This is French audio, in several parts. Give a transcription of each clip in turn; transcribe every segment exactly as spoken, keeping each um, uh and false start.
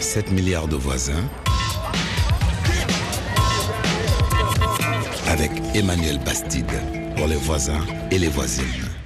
sept milliards de voisins avec Emmanuel Bastide pour les voisins et les voisines.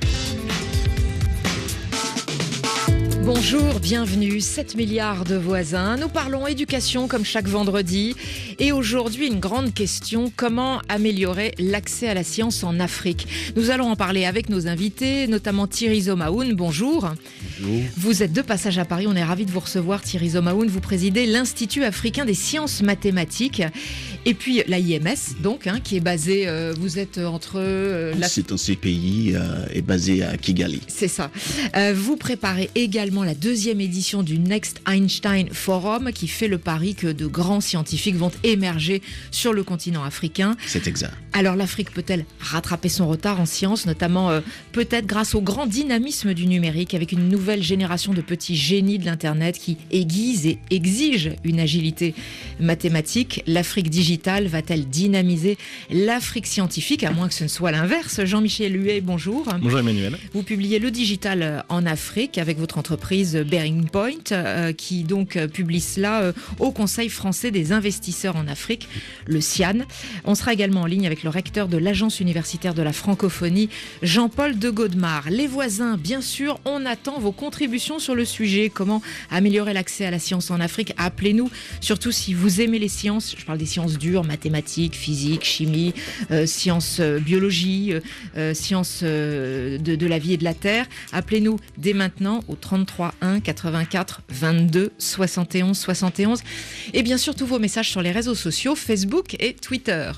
Bonjour, bienvenue, sept milliards de voisins. Nous parlons éducation comme chaque vendredi. Et aujourd'hui, une grande question, comment améliorer l'accès à la science en Afrique ? Nous allons en parler avec nos invités, notamment Thierry Zomahoun. Bonjour. Bonjour. Vous êtes de passage à Paris, on est ravis de vous recevoir Thierry Zomahoun. Vous présidez l'Institut africain des sciences mathématiques. Et puis l'A I M S, donc, hein, qui est basé, euh, vous êtes entre... Euh, la... C'est un C P I euh, est basé à Kigali. C'est ça. Euh, vous préparez également la deuxième édition du Next Einstein Forum, qui fait le pari que de grands scientifiques vont émerger sur le continent africain. C'est exact. Alors l'Afrique peut-elle rattraper son retard en sciences, notamment euh, peut-être grâce au grand dynamisme du numérique, avec une nouvelle génération de petits génies de l'Internet qui aiguisent et exigent une agilité mathématique. L'Afrique digitale va-t-elle dynamiser l'Afrique scientifique, à moins que ce ne soit l'inverse ? Jean-Michel Huet, bonjour. Bonjour Emmanuel. Vous publiez Le Digital en Afrique avec votre entreprise Bearing Point, euh, qui donc euh, publie cela euh, au Conseil français des investisseurs en Afrique, le CIAN. On sera également en ligne avec le recteur de l'Agence universitaire de la francophonie, Jean-Paul de Godemar. Les voisins, bien sûr, on attend vos contributions sur le sujet. Comment améliorer l'accès à la science en Afrique ? Appelez-nous, surtout si vous aimez les sciences. Je parle des sciences dures, mathématiques, physique, chimie, euh, sciences, euh, biologie, euh, sciences euh, de, de la vie et de la terre. Appelez-nous dès maintenant au trente-trois un quatre-vingt-quatre vingt-deux soixante et onze soixante et onze. Et bien sûr, tous vos messages sur les réseaux sociaux, Facebook et Twitter.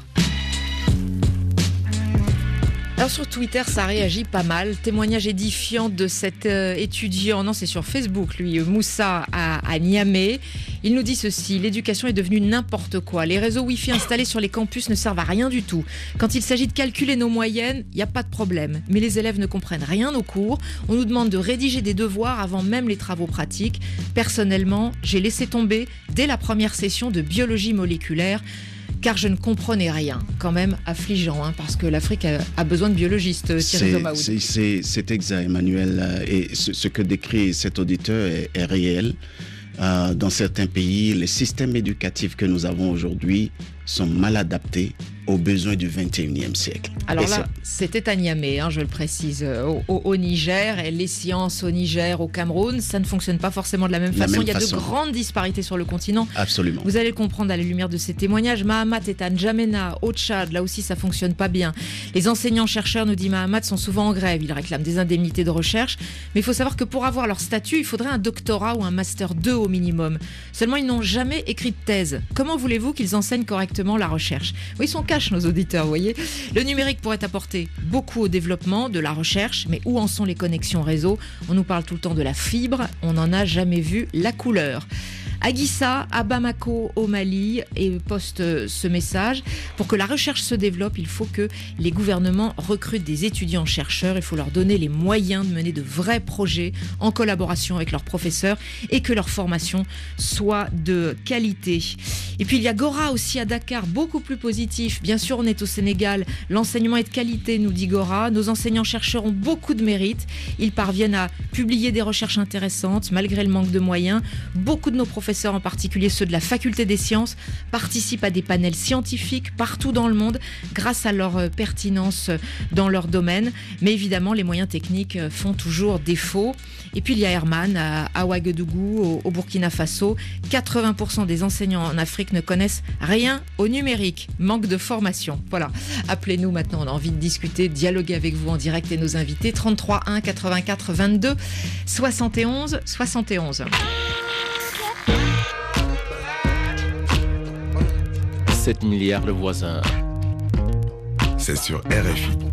Alors sur Twitter, ça réagit pas mal. Témoignage édifiant de cet euh, étudiant, non c'est sur Facebook lui, Moussa à, à Niamey. Il nous dit ceci: l'éducation est devenue n'importe quoi. Les réseaux Wi-Fi installés sur les campus ne servent à rien du tout. Quand il s'agit de calculer nos moyennes, il n'y a pas de problème. Mais les élèves ne comprennent rien aux cours. On nous demande de rédiger des devoirs avant même les travaux pratiques. Personnellement, j'ai laissé tomber dès la première session de biologie moléculaire, car je ne comprenais rien. Quand même affligeant, hein, parce que l'Afrique a, a besoin de biologistes, Thierry Zomahoun. C'est, c'est, c'est exact, Emmanuel. Et ce, ce que décrit cet auditeur est, est réel. Euh, dans certains pays, les systèmes éducatifs que nous avons aujourd'hui sont mal adaptés aux besoins du vingt et unième siècle. Alors et là, c'est... c'était à Niamey, hein, je le précise, au, au, au Niger, et les sciences au Niger, au Cameroun, ça ne fonctionne pas forcément de la même la façon. Même Il y a façon. de grandes disparités sur le continent. Absolument. Vous allez le comprendre à la lumière de ces témoignages. Mahamat est à N'Djamena, au Tchad, là aussi ça fonctionne pas bien. Les enseignants-chercheurs, nous dit Mahamat, sont souvent en grève. Ils réclament des indemnités de recherche. Mais il faut savoir que pour avoir leur statut, il faudrait un doctorat ou un master deux au minimum. Seulement, ils n'ont jamais écrit de thèse. Comment voulez-vous qu'ils enseignent correctement la recherche ? Oui, ils sont cash, nos auditeurs, vous voyez. Le numérique pourrait apporter beaucoup au développement de la recherche, mais où en sont les connexions réseau ? On nous parle tout le temps de la fibre, on n'en a jamais vu la couleur. Aguissa, à Bamako, au Mali, et poste ce message: pour que la recherche se développe, il faut que les gouvernements recrutent des étudiants-chercheurs, il faut leur donner les moyens de mener de vrais projets en collaboration avec leurs professeurs et que leur formation soit de qualité. Et puis il y a Gora aussi à Dakar, beaucoup plus positif. Bien sûr, on est au Sénégal, l'enseignement est de qualité, nous dit Gora. Nos enseignants-chercheurs ont beaucoup de mérite, ils parviennent à publier des recherches intéressantes malgré le manque de moyens. Beaucoup de nos professeurs, en particulier ceux de la faculté des sciences, participent à des panels scientifiques partout dans le monde grâce à leur pertinence dans leur domaine. Mais évidemment, les moyens techniques font toujours défaut. Et puis il y a Herman à, à Ouagadougou, au, au Burkina Faso. quatre-vingts pour cent des enseignants en Afrique ne connaissent rien au numérique. Manque de formation. Voilà. Appelez-nous maintenant, on a envie de discuter, de dialoguer avec vous en direct et nos invités. trente-trois un quatre-vingt-quatre vingt-deux soixante et onze soixante et onze. sept milliards de voisins. C'est sur R F I.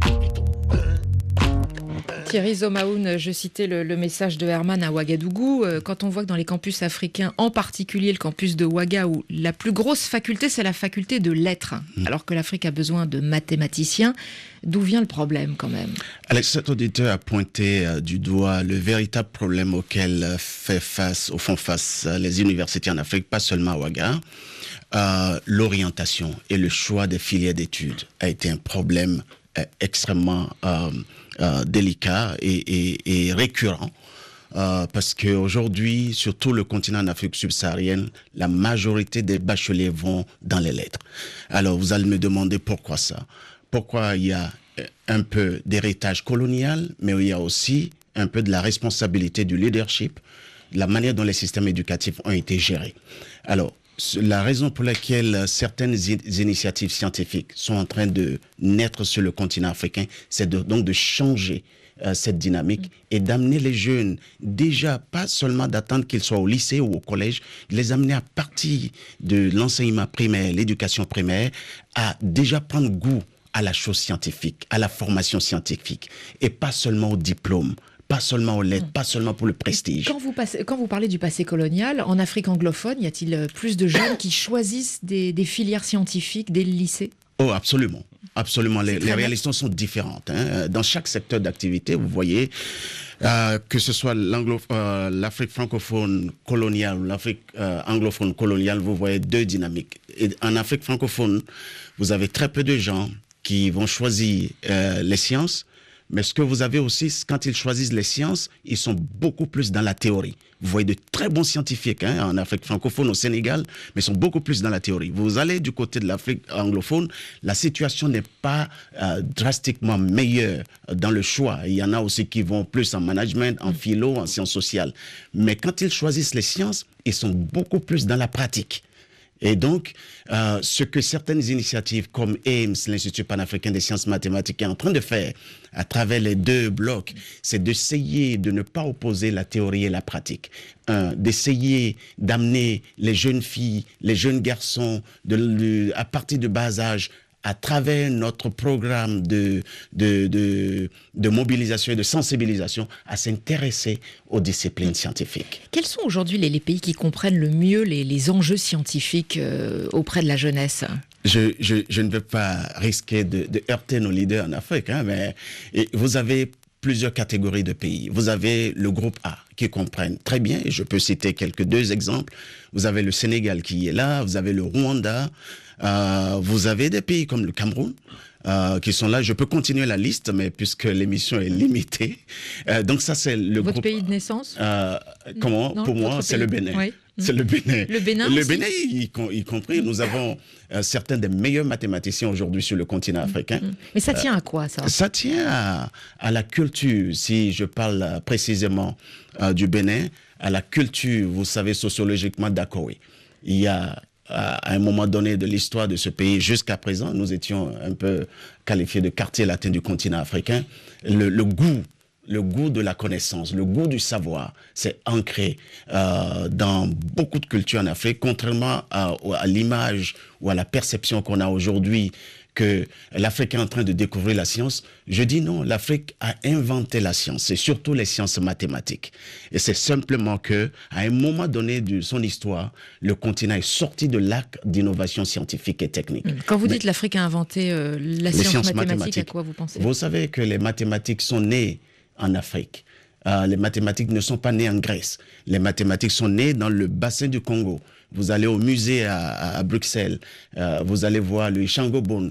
Thierry Zomahoun, je citais le, le message de Herman à Ouagadougou. Quand on voit que dans les campus africains, en particulier le campus de Ouaga, où la plus grosse faculté, c'est la faculté de lettres, mmh. alors que l'Afrique a besoin de mathématiciens, d'où vient le problème quand même ? Alex, cet auditeur a pointé euh, du doigt le véritable problème auquel euh, fait face, au fond face euh, les universités en Afrique, pas seulement à Ouaga. Euh, l'orientation et le choix des filières d'études a été un problème euh, extrêmement euh, euh, délicat et, et, et récurrent euh, parce qu'aujourd'hui, sur tout le continent d'Afrique subsaharienne, la majorité des bacheliers vont dans les lettres. Alors, vous allez me demander pourquoi ça. Pourquoi il y a un peu d'héritage colonial, mais il y a aussi un peu de la responsabilité du leadership, la manière dont les systèmes éducatifs ont été gérés. Alors, la raison pour laquelle certaines initiatives scientifiques sont en train de naître sur le continent africain, c'est de, donc de changer euh, cette dynamique et d'amener les jeunes, déjà pas seulement d'attendre qu'ils soient au lycée ou au collège, de les amener à partir de l'enseignement primaire, l'éducation primaire, à déjà prendre goût à la chose scientifique, à la formation scientifique, et pas seulement au diplôme. Pas seulement aux lettres, pas seulement pour le prestige. Quand vous, passez, quand vous parlez du passé colonial, en Afrique anglophone, y a-t-il plus de jeunes qui choisissent des, des filières scientifiques dès le lycée ? Oh, absolument. Absolument. Les, les réalités sont différentes. Hein. Dans chaque secteur d'activité, vous voyez, euh, que ce soit euh, l'Afrique francophone coloniale ou l'Afrique euh, anglophone coloniale, vous voyez deux dynamiques. Et en Afrique francophone, vous avez très peu de gens qui vont choisir euh, les sciences. Mais ce que vous avez aussi, quand ils choisissent les sciences, ils sont beaucoup plus dans la théorie. Vous voyez de très bons scientifiques hein, en Afrique francophone, au Sénégal, mais ils sont beaucoup plus dans la théorie. Vous allez du côté de l'Afrique anglophone, la situation n'est pas euh, drastiquement meilleure dans le choix. Il y en a aussi qui vont plus en management, en philo, en sciences sociales. Mais quand ils choisissent les sciences, ils sont beaucoup plus dans la pratique. Et donc, euh, ce que certaines initiatives comme A I M S, l'Institut panafricain des sciences mathématiques, est en train de faire à travers les deux blocs, c'est d'essayer de ne pas opposer la théorie et la pratique. Un, d'essayer d'amener les jeunes filles, les jeunes garçons, de, de, à partir du bas âge, à travers notre programme de, de, de, de mobilisation et de sensibilisation, à s'intéresser aux disciplines scientifiques. Quels sont aujourd'hui les, les pays qui comprennent le mieux les, les enjeux scientifiques euh, auprès de la jeunesse ? Je, je, je ne veux pas risquer de, de heurter nos leaders en Afrique, hein, mais et vous avez plusieurs catégories de pays. Vous avez le groupe A qui comprennent très bien, et je peux citer quelques deux exemples. Vous avez le Sénégal qui est là, vous avez le Rwanda, euh, vous avez des pays comme le Cameroun, Euh, qui sont là. Je peux continuer la liste, mais puisque l'émission est limitée. Euh, donc ça, c'est le Votre groupe... pays de naissance euh, Comment non, Pour moi, c'est le Bénin. Oui. C'est le Bénin. Le Bénin Le aussi. Bénin, y, y compris. Nous avons euh, certains des meilleurs mathématiciens aujourd'hui sur le continent africain. Mais ça tient à quoi, ça ? Ça tient à, à la culture, si je parle précisément euh, du Bénin, à la culture, vous savez, sociologiquement d'Akowe. Il y a... à un moment donné de l'histoire de ce pays, jusqu'à présent, nous étions un peu qualifiés de quartier latin du continent africain. Le, le goût, le goût de la connaissance, le goût du savoir, c'est ancré euh, dans beaucoup de cultures en Afrique, contrairement à, à l'image ou à la perception qu'on a aujourd'hui que l'Afrique est en train de découvrir la science. Je dis non, l'Afrique a inventé la science, et surtout les sciences mathématiques. Et c'est simplement que, à un moment donné de son histoire, le continent est sorti de l'arc d'innovation scientifique et technique. Quand vous Mais, dites l'Afrique a inventé euh, la science sciences mathématique, mathématiques, à quoi vous pensez ? Vous savez que les mathématiques sont nées en Afrique. Euh, les mathématiques ne sont pas nées en Grèce. Les mathématiques sont nées dans le bassin du Congo. Vous allez au musée à, à Bruxelles, euh, vous allez voir le Changobon.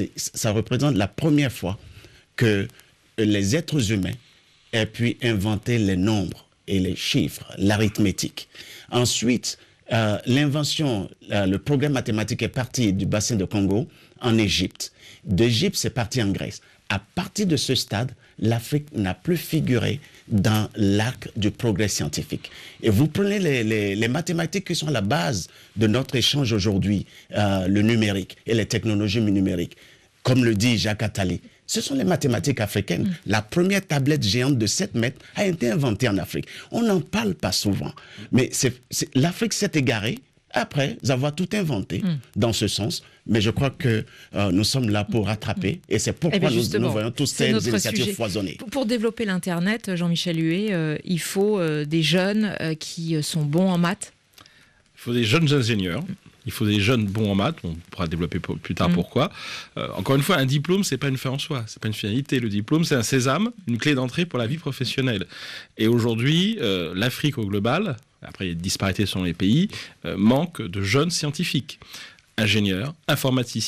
Ça représente la première fois que les êtres humains aient pu inventer les nombres et les chiffres, l'arithmétique. Ensuite, euh, l'invention, euh, le progrès mathématique est parti du bassin du Congo en Égypte. D'Égypte, c'est parti en Grèce. À partir de ce stade, l'Afrique n'a plus figuré dans l'arc du progrès scientifique. Et vous prenez les, les, les mathématiques qui sont à la base de notre échange aujourd'hui, euh, le numérique et les technologies numériques. Comme le dit Jacques Attali, ce sont les mathématiques africaines. Mmh. La première tablette géante de sept mètres a été inventée en Afrique. On n'en parle pas souvent. Mais c'est, c'est, l'Afrique s'est égarée après avoir tout inventé mmh. dans ce sens. Mais je crois que euh, nous sommes là pour rattraper. Et c'est pourquoi eh nous, nous voyons tous ces initiatives sujet. foisonner. Pour, pour développer l'Internet, Jean-Michel Huet, euh, il faut euh, des jeunes euh, qui sont bons en maths. Il faut des jeunes ingénieurs. Il faut des jeunes bons en maths. On pourra développer plus tard mmh. pourquoi. Euh, encore une fois, un diplôme, c'est pas une fin en soi. C'est pas une finalité. Le diplôme, c'est un sésame, une clé d'entrée pour la vie professionnelle. Et aujourd'hui, euh, l'Afrique au global, après il y a des disparités selon les pays, euh, manque de jeunes scientifiques. Ingénieurs, informaticiens,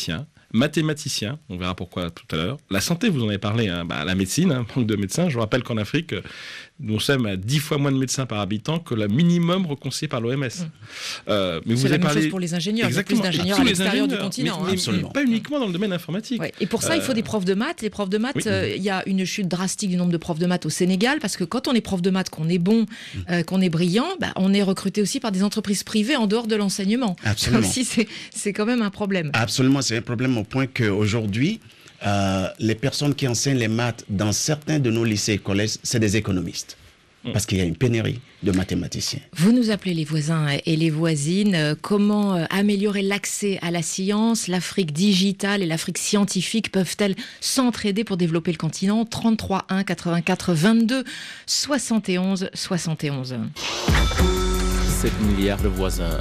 mathématiciens, on verra pourquoi tout à l'heure. La santé, vous en avez parlé, hein, bah, la médecine, hein, manque de médecins. Je vous rappelle qu'en Afrique, nous sommes à dix fois moins de médecins par habitant que le minimum conseillé par l'O M S. Mmh. Euh, mais c'est vous la avez même parlé... chose pour les ingénieurs. Exactement. Il y a plus d'ingénieurs à l'extérieur du continent. Mais, hein. mais, mais pas uniquement dans le domaine informatique. Ouais. Et pour ça, euh... il faut des profs de maths. Les profs de maths, il oui. euh, y a une chute drastique du nombre de profs de maths au Sénégal, parce que quand on est prof de maths, qu'on est bon, mmh. euh, qu'on est brillant, bah, on est recruté aussi par des entreprises privées en dehors de l'enseignement. Absolument. Ça aussi, c'est, c'est quand même un problème. Absolument, c'est un problème au point qu'aujourd'hui, euh, les personnes qui enseignent les maths dans certains de nos lycées et collèges, c'est des économistes. Parce qu'il y a une pénurie de mathématiciens. Vous nous appelez les voisins et les voisines. Comment améliorer l'accès à la science? L'Afrique digitale et l'Afrique scientifique peuvent-elles s'entraider pour développer le continent? trente-trois un quatre-vingt-quatre vingt-deux soixante et onze soixante et onze. sept milliards de voisins.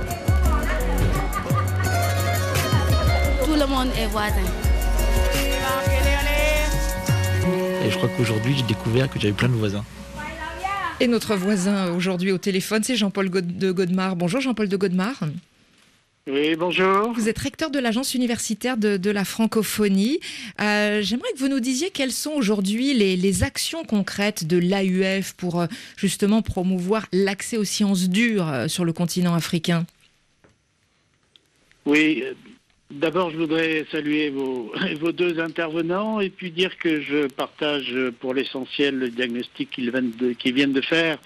Tout le monde est voisin. Et je crois qu'aujourd'hui, j'ai découvert que j'avais plein de voisins. Et notre voisin aujourd'hui au téléphone, c'est Jean-Paul de Godemar. Bonjour Jean-Paul de Godemar. Oui, bonjour. Vous êtes recteur de l'agence universitaire de, de la francophonie. Euh, j'aimerais que vous nous disiez quelles sont aujourd'hui les, les actions concrètes de l'A U F pour euh, justement promouvoir l'accès aux sciences dures euh, sur le continent africain. Oui, euh... D'abord, je voudrais saluer vos, vos deux intervenants et puis dire que je partage pour l'essentiel le diagnostic qu'ils viennent de, qu'ils viennent de faire.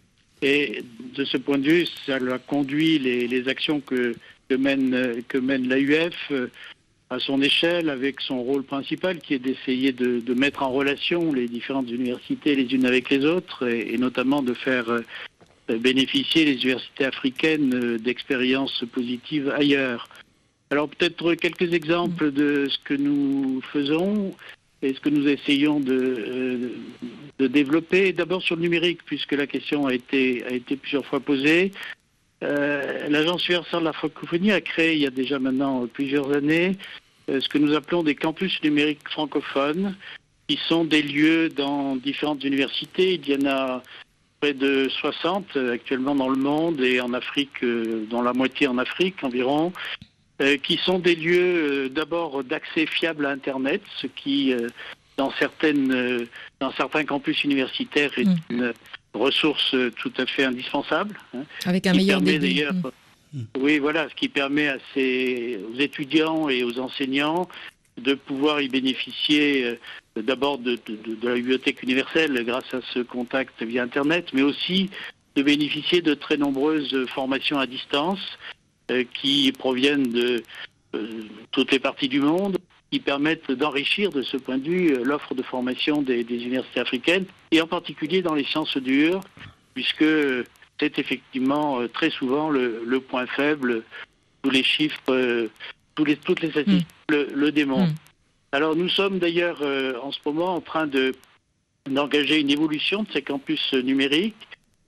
Et de ce point de vue, ça a conduit les, les actions que, que mène, que mène l'A U F à son échelle, avec son rôle principal qui est d'essayer de, de mettre en relation les différentes universités les unes avec les autres et, et notamment de faire bénéficier les universités africaines d'expériences positives ailleurs. Alors peut-être quelques exemples de ce que nous faisons et ce que nous essayons de, euh, de développer. D'abord sur le numérique, puisque la question a été, a été plusieurs fois posée. Euh, L'Agence universelle de la francophonie a créé il y a déjà maintenant plusieurs années euh, ce que nous appelons des campus numériques francophones, qui sont des lieux dans différentes universités. Il y en a près de soixante actuellement dans le monde et en Afrique, euh, dans la moitié en Afrique environ. Euh, qui sont des lieux euh, d'abord d'accès fiable à Internet, ce qui, euh, dans, certaines, euh, dans certains campus universitaires, est mmh. une ressource euh, tout à fait indispensable. Hein, avec un meilleur débit. Mmh. Oui, voilà, ce qui permet à ces, aux étudiants et aux enseignants de pouvoir y bénéficier euh, d'abord de, de, de la bibliothèque universelle grâce à ce contact via Internet, mais aussi de bénéficier de très nombreuses formations à distance Euh, qui proviennent de euh, toutes les parties du monde, qui permettent d'enrichir de ce point de vue euh, l'offre de formation des, des universités africaines, et en particulier dans les sciences dures, puisque c'est effectivement euh, très souvent le, le point faible, tous les chiffres, euh, tous les, toutes les statistiques mmh. le, le démontrent. Mmh. Alors nous sommes d'ailleurs euh, en ce moment en train de, d'engager une évolution de ces campus numériques,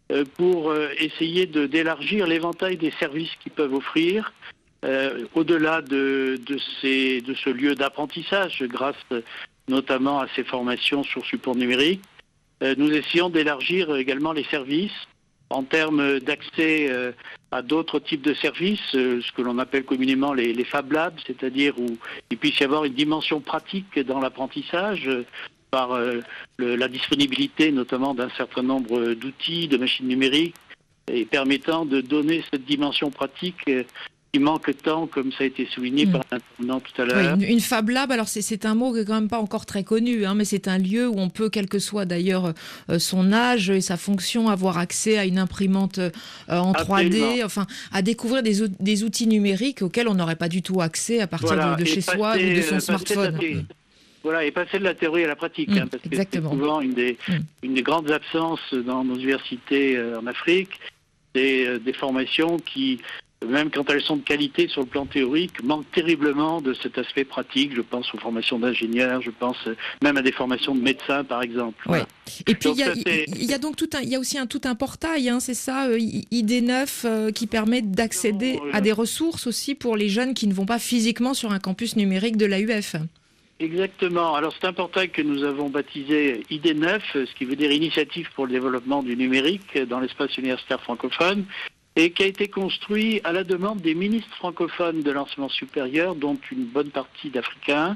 pour essayer de, d'élargir l'éventail des services qu'ils peuvent offrir euh, au-delà de, de, ces, de ce lieu d'apprentissage, grâce notamment à ces formations sur support numérique. Euh, nous essayons d'élargir également les services en termes d'accès euh, à d'autres types de services, euh, ce que l'on appelle communément les, les Fab Labs, c'est-à-dire où il puisse y avoir une dimension pratique dans l'apprentissage, euh, par euh, le, la disponibilité notamment d'un certain nombre d'outils, de machines numériques, et permettant de donner cette dimension pratique euh, qui manque tant, comme ça a été souligné mmh. par l'intervenant tout à l'heure. Oui, une, une Fab Lab, alors c'est, c'est un mot qui n'est quand même pas encore très connu, hein, mais c'est un lieu où on peut, quel que soit d'ailleurs euh, son âge et sa fonction, avoir accès à une imprimante euh, en Absolument. trois D, enfin, à découvrir des, des outils numériques auxquels on n'aurait pas du tout accès à partir voilà, de, de chez passer, soi ou de son euh, smartphone. Passer, Voilà, et passer de la théorie à la pratique, mmh, hein, parce exactement. que c'est souvent une des, mmh. une des grandes absences dans nos universités euh, en Afrique, c'est euh, des formations qui, même quand elles sont de qualité sur le plan théorique, manquent terriblement de cet aspect pratique. Je pense aux formations d'ingénieurs, je pense euh, même à des formations de médecins, par exemple. Ouais. Voilà. Et puis il y, y a donc tout un, il y a aussi un tout un portail, hein, c'est ça, euh, I D neuf, euh, qui permet d'accéder non, euh, à des ressources aussi pour les jeunes qui ne vont pas physiquement sur un campus numérique de l'A U F. Exactement. Alors c'est un portail que nous avons baptisé I D neuf, ce qui veut dire Initiative pour le développement du numérique dans l'espace universitaire francophone, et qui a été construit à la demande des ministres francophones de l'enseignement supérieur, dont une bonne partie d'Africains,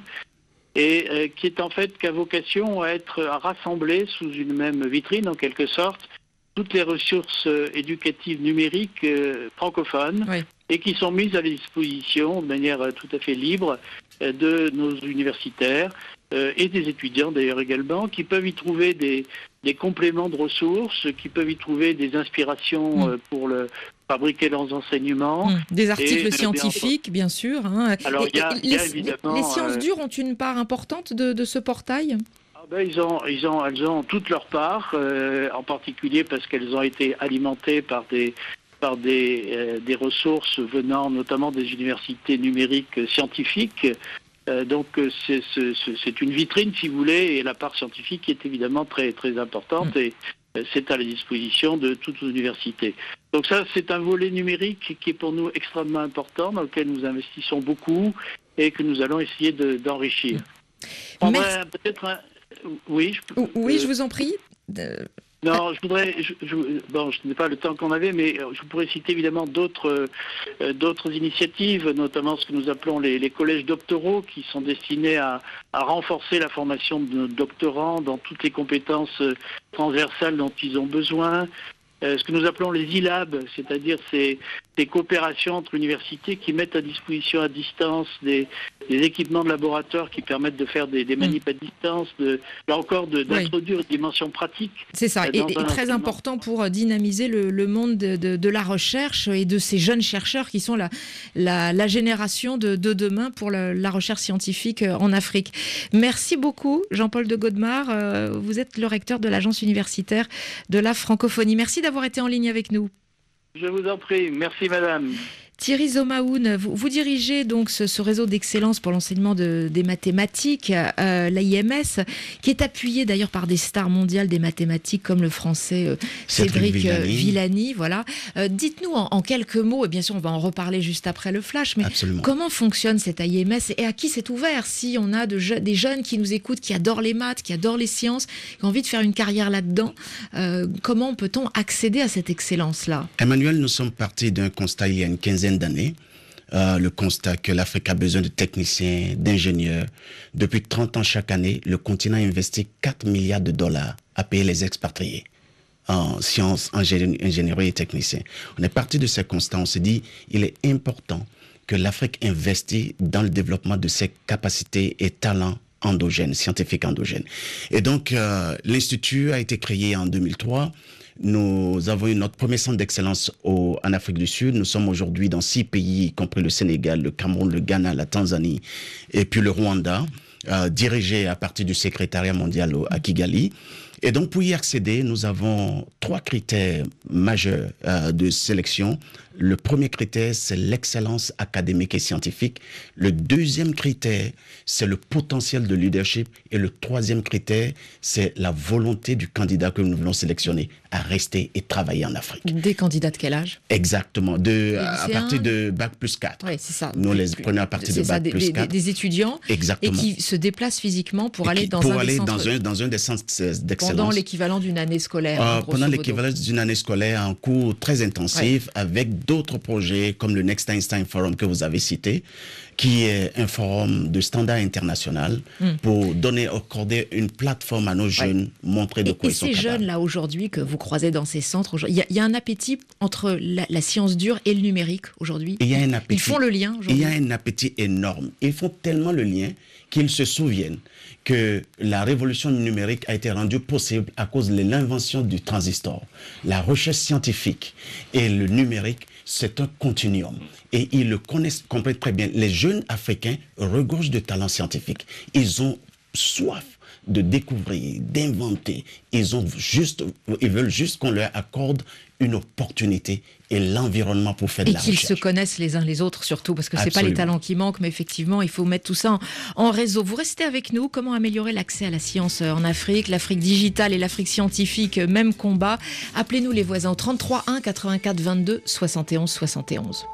et euh, qui est en fait qu'à vocation à être à rassembler sous une même vitrine, en quelque sorte, toutes les ressources euh, éducatives numériques euh, francophones, oui. et qui sont mises à la disposition de manière euh, tout à fait libre euh, de nos universitaires euh, et des étudiants d'ailleurs également, qui peuvent y trouver des, des compléments de ressources, qui peuvent y trouver des inspirations euh, pour le fabriquer leurs enseignements. Mmh. Des articles et, scientifiques, bien, bien sûr. Hein. Alors, il y a, les, y a évidemment, les sciences dures ont une part importante de, de ce portail ? Ben, ils ont, ils ont, elles ont toute leur part, euh, en particulier parce qu'elles ont été alimentées par des, par des, euh, des ressources venant notamment des universités numériques scientifiques. Euh, donc c'est, c'est, c'est une vitrine, si vous voulez, et la part scientifique est évidemment très, très importante, mmh. et euh, c'est à la disposition de toutes les universités. Donc ça, c'est un volet numérique qui est pour nous extrêmement important, dans lequel nous investissons beaucoup et que nous allons essayer de, d'enrichir. On va peut-être un... Oui, je, oui, je vous en prie. Euh, non, je voudrais. Je, je, bon, je n'ai pas le temps qu'on avait, mais je pourrais citer évidemment d'autres, euh, d'autres initiatives, notamment ce que nous appelons les, les collèges doctoraux, qui sont destinés à, à renforcer la formation de nos doctorants dans toutes les compétences transversales dont ils ont besoin. Euh, ce que nous appelons les e-labs, c'est-à-dire ces, ces coopérations entre universités qui mettent à disposition à distance des, des équipements de laboratoire qui permettent de faire des, des manips à distance, de, là encore de, d'introduire oui. une dimension pratique. C'est ça, et, et très important pour dynamiser le, le monde de, de, de la recherche et de ces jeunes chercheurs qui sont la, la, la génération de, de demain pour la, la recherche scientifique en Afrique. Merci beaucoup Jean-Paul de Godemar, vous êtes le recteur de l'Agence universitaire de la francophonie. Merci d'avoir été en ligne avec nous. Je vous en prie, merci madame. Thierry Zomahoun, vous, vous dirigez donc ce, ce réseau d'excellence pour l'enseignement de, des mathématiques, euh, l'A I M S, qui est appuyé d'ailleurs par des stars mondiales des mathématiques comme le français euh, Cédric, Cédric Villani. Villani. Voilà. Euh, dites-nous en, en quelques mots, et bien sûr on va en reparler juste après le flash, mais Absolument. Comment fonctionne cette A I M S et à qui c'est ouvert si on a de je, des jeunes qui nous écoutent, qui adorent les maths, qui adorent les sciences, qui ont envie de faire une carrière là-dedans, euh, comment peut-on accéder à cette excellence-là ? Emmanuel, nous sommes partis d'un constat il y a une quinzaine d'années, euh, le constat que l'Afrique a besoin de techniciens, d'ingénieurs. Depuis trente ans chaque année, le continent investit quatre milliards de dollars à payer les expatriés en sciences, en ingénierie et techniciens. On est parti de ce constat, on s'est dit il est important que l'Afrique investisse dans le développement de ses capacités et talents endogènes, scientifiques endogènes. Et donc, euh, l'Institut a été créé en deux mille trois. Nous avons eu notre premier centre d'excellence au, en Afrique du Sud. Nous sommes aujourd'hui dans six pays, y compris le Sénégal, le Cameroun, le Ghana, la Tanzanie et puis le Rwanda, euh, dirigé à partir du secrétariat mondial à Kigali. Et donc, pour y accéder, nous avons trois critères majeurs euh, de sélection. Le premier critère, c'est l'excellence académique et scientifique. Le deuxième critère, c'est le potentiel de leadership. Et le troisième critère, c'est la volonté du candidat que nous voulons sélectionner à rester et travailler en Afrique. Des candidats de quel âge ? Exactement, de, à partir de bac plus quatre. Oui, c'est ça. Nous les prenons à partir de ça, bac des, plus quatre. Des, des étudiants Exactement. Et qui se déplacent physiquement pour et aller qui, dans pour un aller des dans centres... un, dans un des centres d'excellence. Pendant l'équivalent d'une année scolaire. Euh, pendant l'équivalent d'une année scolaire, un cours très intensif, ouais. avec d'autres projets comme le Next Einstein Forum que vous avez cité, qui est un forum de standard international mm. pour donner, accorder une plateforme à nos jeunes, ouais. montrer de et, quoi et ils sont capables. Et ces jeunes-là, aujourd'hui, que vous croisez dans ces centres, il y, y a un appétit entre la, la science dure et le numérique, aujourd'hui. Il y a un appétit. Ils font le lien, aujourd'hui. Il y a un appétit énorme. Ils font tellement le lien qu'ils se souviennent que la révolution numérique a été rendue possible à cause de l'invention du transistor. La recherche scientifique et le numérique, c'est un continuum. Et ils le connaissent, comprennent très bien. Les jeunes Africains regorgent de talents scientifiques. Ils ont soif de découvrir, d'inventer. Ils ont juste, ils veulent juste qu'on leur accorde une opportunité et l'environnement pour faire et de la recherche. Et qu'ils se connaissent les uns les autres surtout, parce que ce n'est pas les talents qui manquent, mais effectivement, il faut mettre tout ça en, en réseau. Vous restez avec nous. Comment améliorer l'accès à la science en Afrique ? L'Afrique digitale et l'Afrique scientifique, même combat. Appelez-nous les voisins au trente-trois un quatre-vingt-quatre vingt-deux soixante et onze soixante et onze.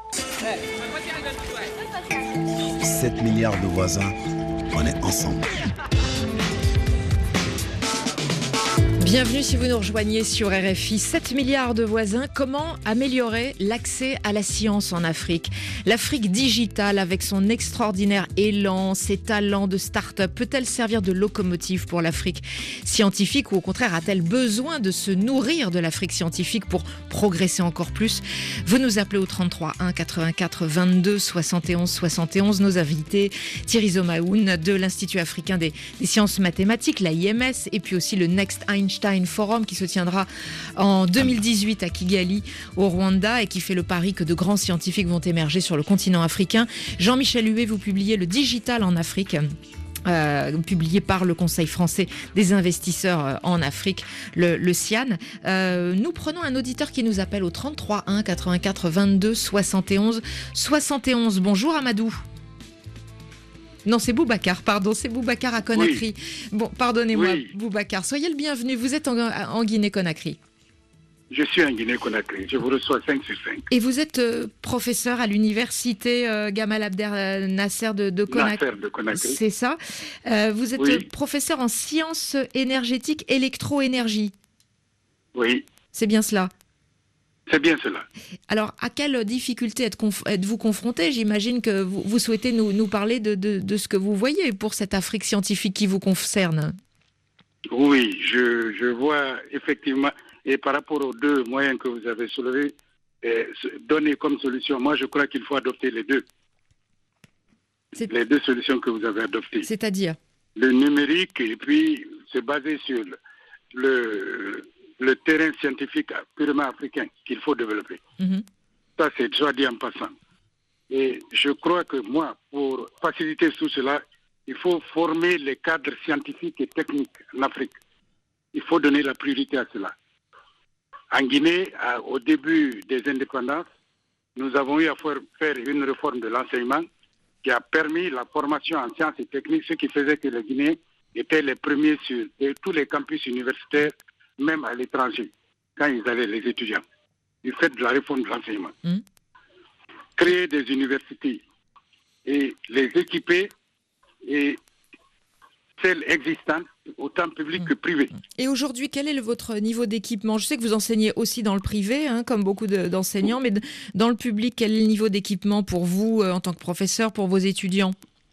sept milliards de voisins, on est ensemble. Bienvenue si vous nous rejoignez sur R F I. sept milliards de voisins, comment améliorer l'accès à la science en Afrique ? L'Afrique digitale, avec son extraordinaire élan, ses talents de start-up, peut-elle servir de locomotive pour l'Afrique scientifique ou au contraire a-t-elle besoin de se nourrir de l'Afrique scientifique pour progresser encore plus ? Vous nous appelez au trente-trois un quatre-vingt-quatre vingt-deux soixante et onze soixante et onze. Nos invités, Thierry Zomahoun de l'Institut africain des, des sciences mathématiques, l'A I M S, et puis aussi le Next Einstein Forum qui se tiendra en deux mille dix-huit à Kigali au Rwanda et qui fait le pari que de grands scientifiques vont émerger sur le continent africain. Jean-Michel Huet, vous publiez Le Digital en Afrique. Euh, publié par le Conseil français des investisseurs en Afrique, le, le CIAN. Euh, nous prenons un auditeur qui nous appelle au trente-trois un quatre-vingt-quatre vingt-deux soixante et onze soixante et onze. Bonjour Amadou. Non, c'est Boubacar, pardon, c'est Boubacar à Conakry. Oui. Bon, pardonnez-moi, oui. Boubacar, soyez le bienvenu. Vous êtes en, en Guinée-Conakry. Je suis en Guinée-Conakry, je vous reçois cinq sur cinq. Et vous êtes euh, professeur à l'université euh, Gamal Abdel Nasser de, de Conakry. Nasser de Conakry. C'est ça. Euh, vous êtes oui. professeur en sciences énergétiques, électro-énergie. Oui. C'est bien cela. C'est bien cela. Alors, à quelle difficulté êtes conf- êtes-vous confronté ? J'imagine que vous, vous souhaitez nous, nous parler de, de, de ce que vous voyez pour cette Afrique scientifique qui vous concerne. Oui, je, je vois effectivement, et par rapport aux deux moyens que vous avez soulevés, eh, donner comme solution, moi je crois qu'il faut adopter les deux. C'est... Les deux solutions que vous avez adoptées. C'est-à-dire ? Le numérique et puis se baser sur le... le terrain scientifique purement africain qu'il faut développer. Mmh. Ça, c'est déjà dit en passant. Et je crois que moi, pour faciliter tout cela, il faut former les cadres scientifiques et techniques en Afrique. Il faut donner la priorité à cela. En Guinée, à, au début des indépendances, nous avons eu à faire une réforme de l'enseignement qui a permis la formation en sciences et techniques, ce qui faisait que les Guinéens étaient les premiers sur tous les campus universitaires, même à l'étranger, quand ils allaient, les étudiants, du fait de la réforme de l'enseignement. Mmh. Créer des universités et les équiper, et celles existantes, autant publiques mmh. que privées. Et aujourd'hui, quel est le, votre niveau d'équipement ? Je sais que vous enseignez aussi dans le privé, hein, comme beaucoup de, d'enseignants, mais de, dans le public, quel est le niveau d'équipement pour vous, euh, en tant que professeur, pour vos étudiants ?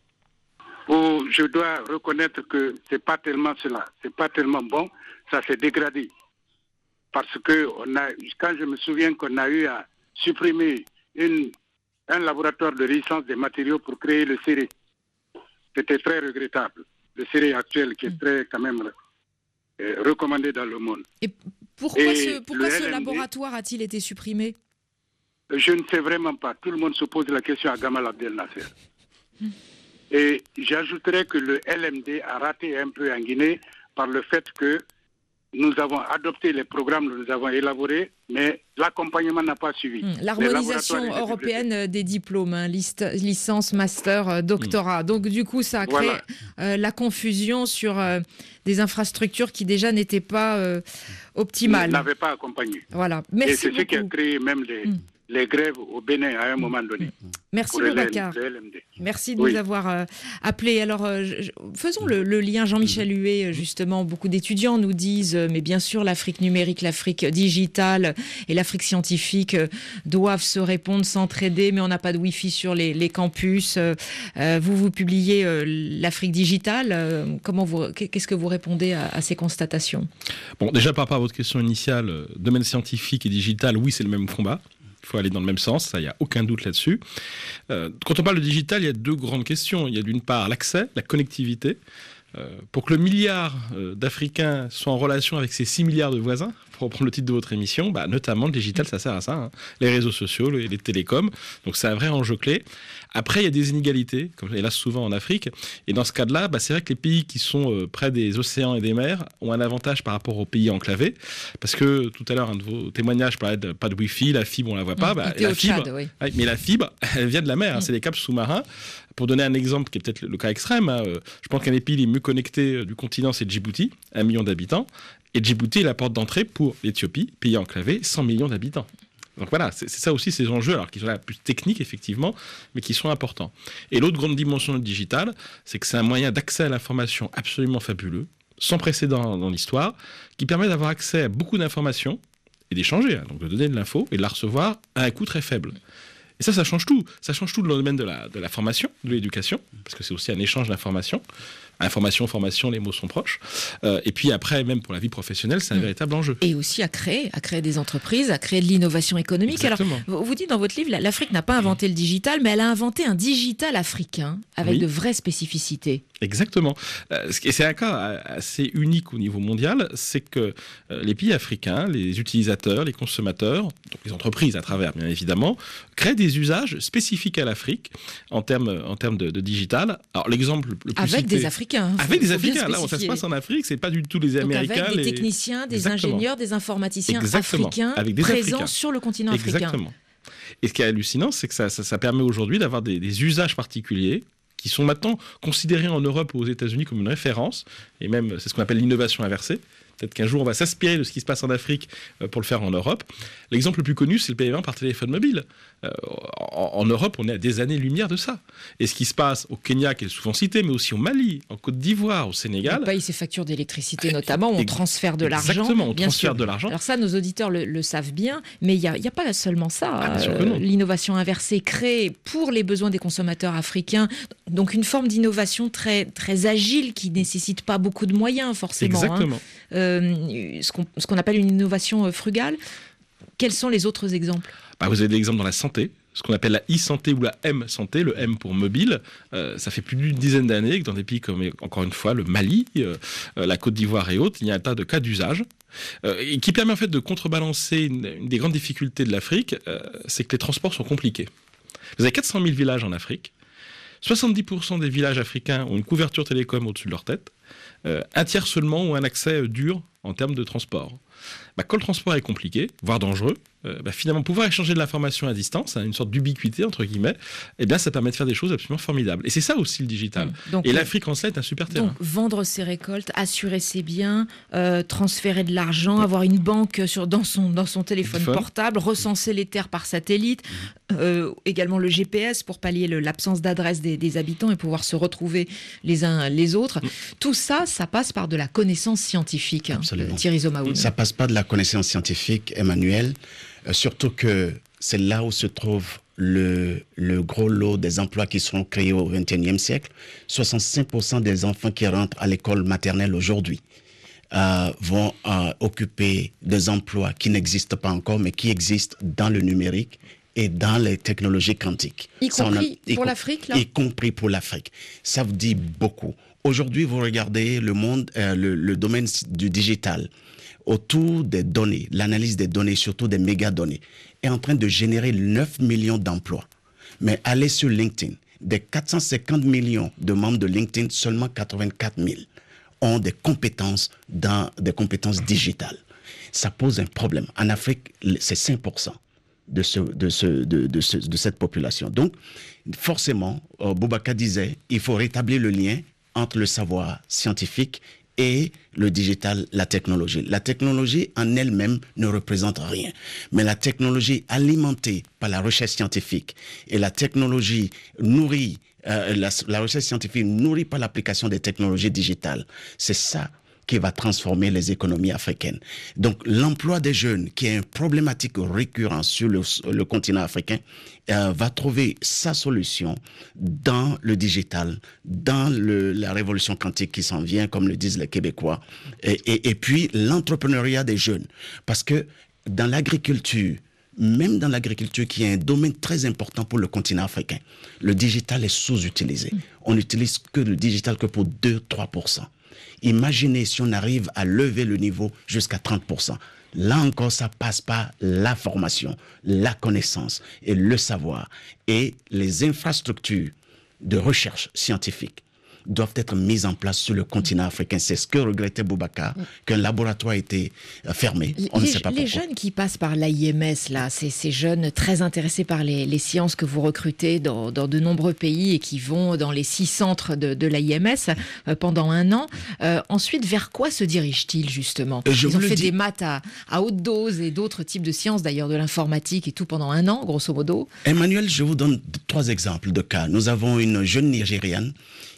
Oh, je dois reconnaître que c'est pas tellement cela, c'est pas tellement bon. Ça s'est dégradé. Parce que on a, quand je me souviens qu'on a eu à supprimer une, un laboratoire de licence des matériaux pour créer le C R E, c'était très regrettable. Le C R E actuel qui est très quand même euh, recommandé dans le monde. Et pourquoi Et ce, pourquoi ce laboratoire a-t-il été supprimé ? Je ne sais vraiment pas. Tout le monde se pose la question à Gamal Abdel Nasser. Hum. Et j'ajouterais que le L M D a raté un peu en Guinée par le fait que nous avons adopté les programmes, nous avons élaborés, mais l'accompagnement n'a pas suivi. Mmh, l'harmonisation européenne des diplômes, hein, liste, licence, master, doctorat. Mmh. Donc du coup, ça a créé voilà. euh, la confusion sur euh, des infrastructures qui déjà n'étaient pas euh, optimales. N'avaient pas accompagné. Voilà. Merci Et c'est beaucoup. ce qui a créé même les... Mmh. les grèves au Bénin à un moment donné. Merci Boubacar. Merci de oui. nous avoir euh, appelés. Alors, euh, je, faisons le, le lien. Jean-Michel Huet, justement, beaucoup d'étudiants nous disent, euh, mais bien sûr, l'Afrique numérique, l'Afrique digitale et l'Afrique scientifique euh, doivent se répondre, s'entraider, mais on n'a pas de Wi-Fi sur les, les campus. Euh, euh, vous, vous publiez euh, l'Afrique digitale. Euh, comment vous, qu'est-ce que vous répondez à, à ces constatations ? Bon, déjà, par rapport à votre question initiale, euh, domaine scientifique et digital, oui, c'est le même combat. Il faut aller dans le même sens, ça, il n'y a aucun doute là-dessus. Euh, quand on parle de digital, il y a deux grandes questions. Il y a d'une part l'accès, la connectivité. Euh, pour que le milliard euh, d'Africains soit en relation avec ses six milliards de voisins, pour reprendre le titre de votre émission, bah, notamment le digital, ça sert à ça. Hein. Les réseaux sociaux, les, les télécoms. Donc c'est un vrai enjeu clé. Après, il y a des inégalités, comme hélas souvent en Afrique. Et dans ce cas-là, bah, c'est vrai que les pays qui sont euh, près des océans et des mers ont un avantage par rapport aux pays enclavés. Parce que tout à l'heure, un de vos témoignages parlait de pas de Wi-Fi, la fibre, on ne la voit pas. Mmh, bah, la fibre, Tchad, oui. ouais, mais la fibre, elle vient de la mer. Mmh. Hein, c'est des câbles sous-marins. Pour donner un exemple qui est peut-être le, le cas extrême, hein, euh, je pense qu'un des pays les mieux connectés euh, du continent, c'est Djibouti, un million d'habitants. Et Djibouti est la porte d'entrée pour l'Éthiopie, pays enclavé, cent millions d'habitants. Donc voilà, c'est, c'est ça aussi ces enjeux, alors qui sont là plus techniques effectivement, mais qui sont importants. Et l'autre grande dimension du digital, c'est que c'est un moyen d'accès à l'information absolument fabuleux, sans précédent dans l'histoire, qui permet d'avoir accès à beaucoup d'informations et d'échanger, hein, donc de donner de l'info et de la recevoir à un coût très faible. Et ça, ça change tout. Ça change tout dans le domaine de la, de la formation, de l'éducation, parce que c'est aussi un échange d'informations. Information, formation, les mots sont proches. Euh, et puis après, même pour la vie professionnelle, c'est un mmh. véritable enjeu. Et aussi à créer, à créer des entreprises, à créer de l'innovation économique. Exactement. Alors, vous dites dans votre livre, l'Afrique n'a pas inventé le digital, mais elle a inventé un digital africain avec oui. de vraies spécificités. Exactement. Euh, et c'est un cas assez unique au niveau mondial, c'est que euh, les pays africains, les utilisateurs, les consommateurs, donc les entreprises à travers bien évidemment, créent des usages spécifiques à l'Afrique en termes, en termes de, de digital. Alors l'exemple le plus Avec cité, des Africains. Hein, avec des Africains. Là, ça se passe en Afrique, c'est pas du tout les donc Américains. Avec des les... techniciens, des Exactement. ingénieurs, des informaticiens Exactement. africains avec des présents Africains. sur le continent africain. Exactement. Et ce qui est hallucinant, c'est que ça, ça, ça permet aujourd'hui d'avoir des, des usages particuliers qui sont maintenant considérés en Europe ou aux États-Unis comme une référence, et même c'est ce qu'on appelle l'innovation inversée. Peut-être qu'un jour on va s'inspirer de ce qui se passe en Afrique pour le faire en Europe. L'exemple le plus connu, c'est le paiement par téléphone mobile. Euh, en, en Europe, on est à des années-lumière de ça. Et ce qui se passe au Kenya, qui est souvent cité, mais aussi au Mali, en Côte d'Ivoire, au Sénégal. On paye ses factures d'électricité notamment, on transfère de l'argent. Exactement, on bien transfère sûr. de l'argent. Alors ça, nos auditeurs le, le savent bien, mais il n'y a, a pas seulement ça. Ah, euh, l'innovation inversée créée pour les besoins des consommateurs africains. Donc une forme d'innovation très, très agile qui ne nécessite pas beaucoup de moyens forcément. Exactement. Hein. Euh, ce, qu'on, ce qu'on appelle une innovation frugale. Quels sont les autres exemples ? Bah, vous avez des exemples dans la santé, ce qu'on appelle la e-santé ou la M-santé, le M pour mobile. Euh, ça fait plus d'une dizaine d'années que dans des pays comme, encore une fois, le Mali, euh, la Côte d'Ivoire et autres, il y a un tas de cas d'usage. Euh, et qui permet en fait de contrebalancer une, une des grandes difficultés de l'Afrique, euh, c'est que les transports sont compliqués. Vous avez quatre cent mille villages en Afrique, soixante-dix pour cent des villages africains ont une couverture télécom au-dessus de leur tête, euh, un tiers seulement ont un accès euh, dur en termes de transport. Bah, quand le transport est compliqué, voire dangereux, euh, bah, finalement pouvoir échanger de l'information à distance, hein, une sorte d'ubiquité entre guillemets, eh bien ça permet de faire des choses absolument formidables. Et c'est ça aussi le digital. Donc, et l'Afrique en cela est un super terrain. Donc vendre ses récoltes, assurer ses biens, euh, transférer de l'argent, avoir une banque sur, dans, son, dans son téléphone Téléphone. portable, recenser les terres par satellite, euh, également le G P S pour pallier le, l'absence d'adresse des, des habitants et pouvoir se retrouver les uns les autres. Mmh. Tout ça, ça passe par de la connaissance scientifique. Hein, Thierry Zomaoun. Ça passe pas de la connaissance scientifique, Emmanuel, euh, surtout que c'est là où se trouve le, le gros lot des emplois qui seront créés au vingt et unième siècle. soixante-cinq pour cent des enfants qui rentrent à l'école maternelle aujourd'hui euh, vont euh, occuper des emplois qui n'existent pas encore, mais qui existent dans le numérique et dans les technologies quantiques. Y compris a, y pour com- l'Afrique, là ? Y compris pour l'Afrique. Ça vous dit beaucoup. Aujourd'hui, vous regardez le monde, euh, le, le domaine du digital, autour des données, l'analyse des données, surtout des mégadonnées, est en train de générer neuf millions d'emplois. Mais allez sur LinkedIn, des quatre cent cinquante millions de membres de LinkedIn, seulement quatre-vingt-quatre mille ont des compétences dans des compétences digitales. Ça pose un problème. En Afrique, c'est cinq pour cent de, ce, de, ce, de, de, ce, de cette population. Donc, forcément, euh, Boubacar disait, il faut rétablir le lien entre le savoir scientifique et le digital, la technologie. La technologie en elle-même ne représente rien. Mais la technologie alimentée par la recherche scientifique et la technologie nourrie, euh, la, la recherche scientifique nourrie par l'application des technologies digitales, c'est ça qui va transformer les économies africaines. Donc l'emploi des jeunes, qui est une problématique récurrente sur le, le continent africain, euh, va trouver sa solution dans le digital, dans le, la révolution quantique qui s'en vient, comme le disent les Québécois, et, et, et puis l'entrepreneuriat des jeunes. Parce que dans l'agriculture, même dans l'agriculture, qui est un domaine très important pour le continent africain, le digital est sous-utilisé. On n'utilise que le digital que pour deux à trois pour cent. Imaginez si on arrive à lever le niveau jusqu'à trente pour cent. Là encore, ça passe par la formation, la connaissance et le savoir. Et les infrastructures de recherche scientifique doivent être mises en place sur le continent africain. C'est ce que regrettait Boubacar, qu'un laboratoire ait été fermé. On les, ne sait pas les pourquoi. jeunes qui passent par l'A I M S, là, c'est ces jeunes très intéressés par les, les sciences que vous recrutez dans, dans de nombreux pays et qui vont dans les six centres de, de l'A I M S euh, pendant un an. Euh, ensuite, vers quoi se dirigent-ils justement ? Je Ils ont vous le fait dis. des maths à, à haute dose et d'autres types de sciences, d'ailleurs de l'informatique et tout pendant un an, grosso modo. Emmanuel, je vous donne trois exemples de cas. Nous avons une jeune Nigériane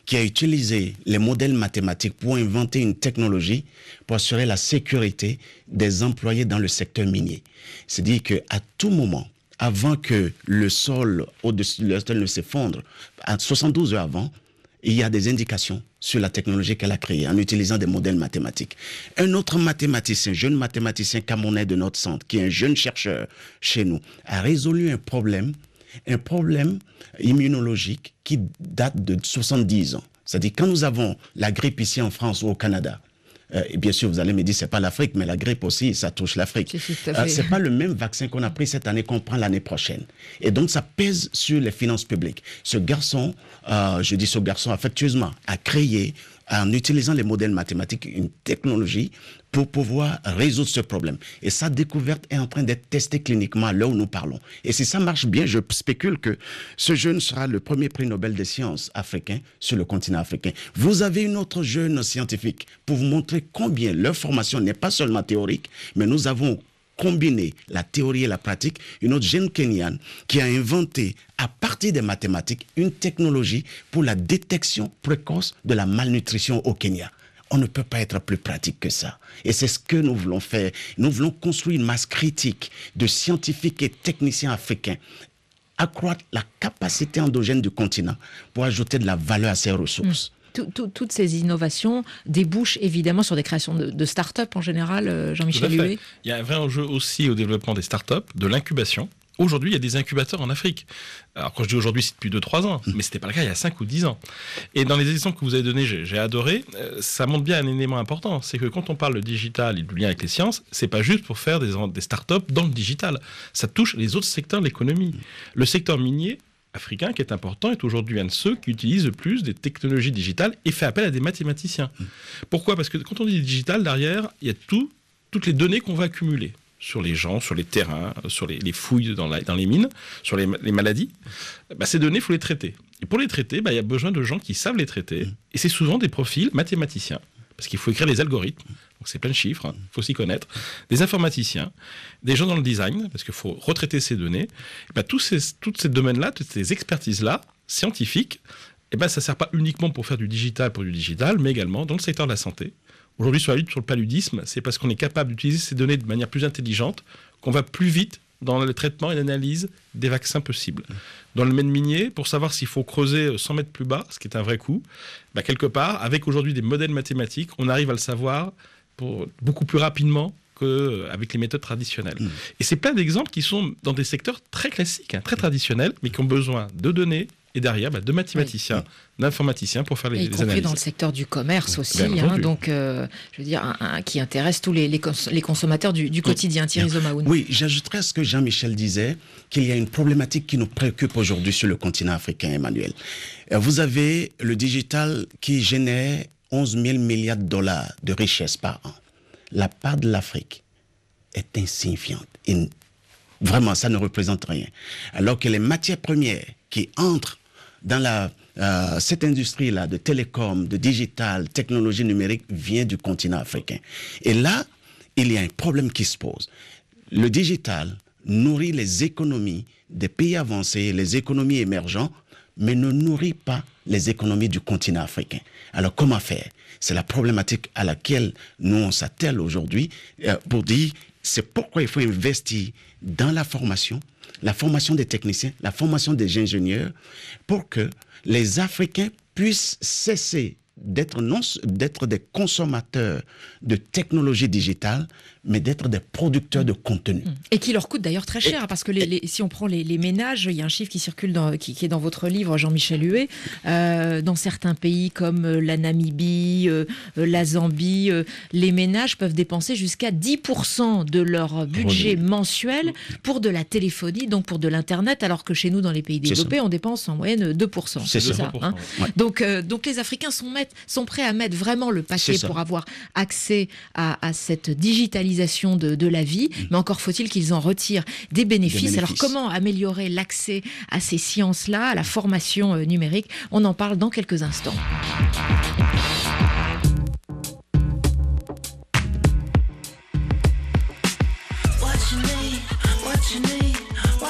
qui a utilisé les modèles mathématiques pour inventer une technologie pour assurer la sécurité des employés dans le secteur minier. C'est-à-dire qu'à tout moment, avant que le sol au-dessus de sol ne s'effondre, à soixante-douze heures avant, il y a des indications sur la technologie qu'elle a créée en utilisant des modèles mathématiques. Un autre mathématicien, jeune mathématicien camerounais de notre centre, qui est un jeune chercheur chez nous, a résolu un problème, un problème immunologique qui date de soixante-dix ans. C'est-à-dire quand nous avons la grippe ici en France ou au Canada, Euh, et bien sûr, vous allez me dire, c'est pas l'Afrique, mais la grippe aussi, ça touche l'Afrique. C'est, euh, c'est pas le même vaccin qu'on a pris cette année qu'on prend l'année prochaine. Et donc, ça pèse sur les finances publiques. Ce garçon, euh, je dis ce garçon affectueusement, a créé, en utilisant les modèles mathématiques, une technologie pour pouvoir résoudre ce problème. Et sa découverte est en train d'être testée cliniquement là où nous parlons. Et si ça marche bien, je spécule que ce jeune sera le premier prix Nobel des sciences africain sur le continent africain. Vous avez une autre jeune scientifique pour vous montrer combien leur formation n'est pas seulement théorique, mais nous avons combiné la théorie et la pratique. Une autre jeune Kenyane qui a inventé, à partir des mathématiques, une technologie pour la détection précoce de la malnutrition au Kenya. On ne peut pas être plus pratique que ça. Et c'est ce que nous voulons faire. Nous voulons construire une masse critique de scientifiques et techniciens africains, accroître la capacité endogène du continent pour ajouter de la valeur à ses ressources. Mmh. Tout, tout, toutes ces innovations débouchent évidemment sur des créations de, de start-up en général, Jean-Michel Huet. Il y a un vrai enjeu aussi au développement des start-up, de l'incubation. Aujourd'hui, il y a des incubateurs en Afrique. Alors, quand je dis aujourd'hui, c'est depuis deux trois ans, mais ce n'était pas le cas il y a cinq ou dix ans. Et dans les exemples que vous avez donnés, j'ai, j'ai adoré, euh, ça montre bien un élément important. C'est que quand on parle de digital et du lien avec les sciences, ce n'est pas juste pour faire des, des start-up dans le digital. Ça touche les autres secteurs de l'économie. Le secteur minier africain, qui est important, est aujourd'hui un de ceux qui utilise le plus des technologies digitales et fait appel à des mathématiciens. Pourquoi ? Parce que quand on dit digital, derrière, il y a tout, toutes les données qu'on va accumuler sur les gens, sur les terrains, sur les, les fouilles dans, la, dans les mines, sur les, les maladies. Bah, ces données, il faut les traiter. Et pour les traiter, bah, il y a besoin de gens qui savent les traiter. Et c'est souvent des profils mathématiciens, parce qu'il faut écrire les algorithmes. Donc c'est plein de chiffres, il hein, faut s'y connaître. Des informaticiens, des gens dans le design, parce qu'il faut retraiter ces données. Et bah, tous ces, tous ces domaines-là, toutes ces expertises-là, scientifiques, et bah, ça ne sert pas uniquement pour faire du digital pour du digital, mais également dans le secteur de la santé. Aujourd'hui, sur la lutte sur le paludisme, c'est parce qu'on est capable d'utiliser ces données de manière plus intelligente qu'on va plus vite dans le traitement et l'analyse des vaccins possibles. Dans le domaine minier, pour savoir s'il faut creuser cent mètres plus bas, ce qui est un vrai coup, bah, quelque part, avec aujourd'hui des modèles mathématiques, on arrive à le savoir pour beaucoup plus rapidement qu'avec les méthodes traditionnelles. Mmh. Et c'est plein d'exemples qui sont dans des secteurs très classiques, hein, très traditionnels, mais qui ont besoin de données et derrière bah, de mathématiciens, oui. d'informaticiens pour faire les, et y les compris analyses. Dans le secteur du commerce aussi, hein, donc euh, je veux dire, un, un, qui intéresse tous les, les, cons- les consommateurs du, du quotidien. Thierry Zomaoun. Oui, j'ajouterais à ce que Jean-Michel disait, qu'il y a une problématique qui nous préoccupe aujourd'hui sur le continent africain, Emmanuel. Vous avez le digital qui génère onze mille milliards de dollars de richesse par an. La part de l'Afrique est insignifiante. Et vraiment, ça ne représente rien. Alors que les matières premières qui entrent dans la, euh, cette industrie-là de télécom, de digital, technologie numérique, vient du continent africain. Et là, il y a un problème qui se pose. Le digital nourrit les économies des pays avancés, les économies émergentes, mais ne nourrit pas les économies du continent africain. Alors, comment faire ? C'est la problématique à laquelle nous, on s'attelle aujourd'hui euh, pour dire, c'est pourquoi il faut investir dans la formation, la formation des techniciens, la formation des ingénieurs, pour que les Africains puissent cesser d'être, non, d'être des consommateurs de technologies digitales, mais d'être des producteurs de contenu. Et qui leur coûte d'ailleurs très cher, et, parce que les, les, si on prend les, les ménages, il y a un chiffre qui circule, dans, qui, qui est dans votre livre, Jean-Michel Huet, euh, dans certains pays comme la Namibie, euh, la Zambie, euh, les ménages peuvent dépenser jusqu'à dix pour cent de leur budget oui. mensuel pour de la téléphonie, donc pour de l'Internet, alors que chez nous, dans les pays développés, on dépense en moyenne deux pour cent. C'est, c'est ça. ça hein ouais. donc, euh, donc les Africains sont, mettre, sont prêts à mettre vraiment le paquet pour avoir accès à, à cette digitalisation De, de la vie, mmh. mais encore faut-il qu'ils en retirent des bénéfices. des bénéfices. Alors comment améliorer l'accès à ces sciences-là, à la formation euh, numérique ? On en parle dans quelques instants.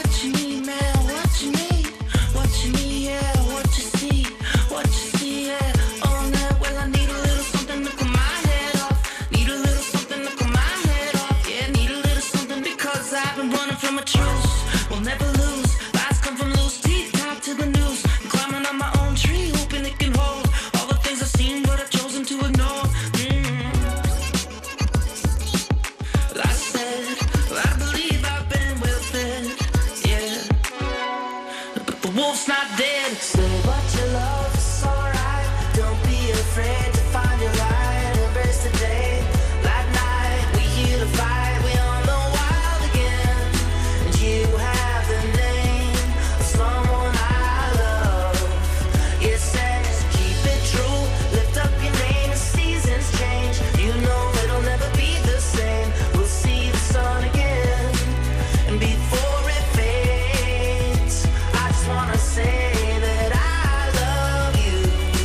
Yeah. wolf's not dead. Say what you love, it's alright. Don't be afraid to find your light. Embrace the day, like night. We hear the fight, we on the wild again. And you have the name of someone I love. It says keep it true, lift up your name as seasons change. You know it'll never be the same. We'll see the sun again. And before it fades, I just wanna say that I love you.